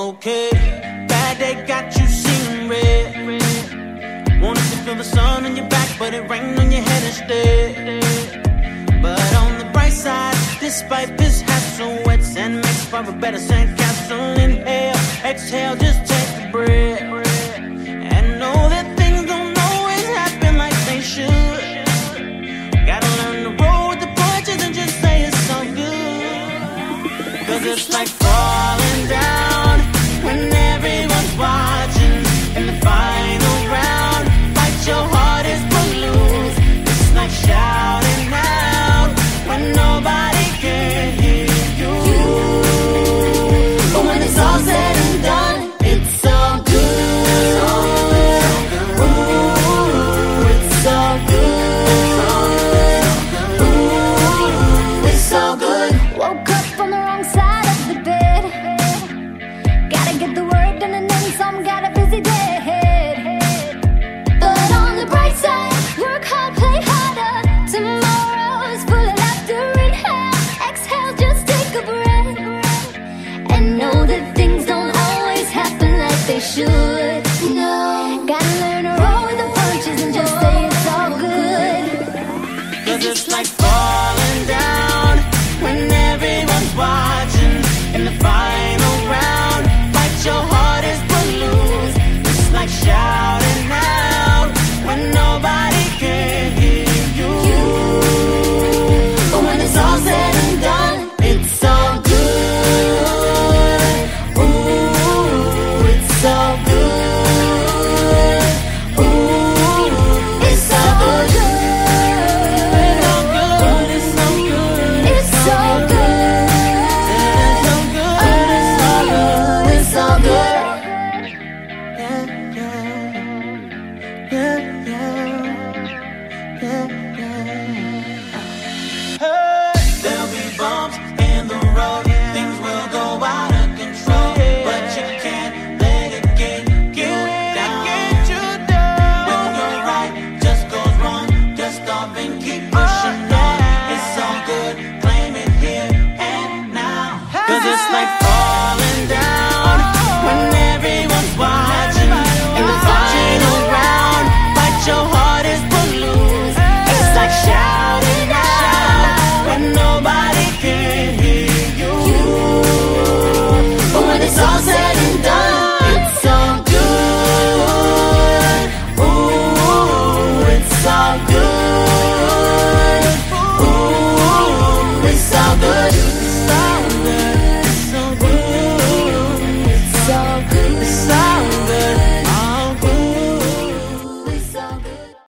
Okay, bad day got you seeing red. Wanted to feel the sun on your back, but it rained on your head instead. But on the bright side, this pipe is hassle-wet and makes for a better sandcastle. Inhale, exhale, just take a breath. And know that things don't always happen like they should. Gotta learn to roll with the punches and just say it's all good. Cause it's like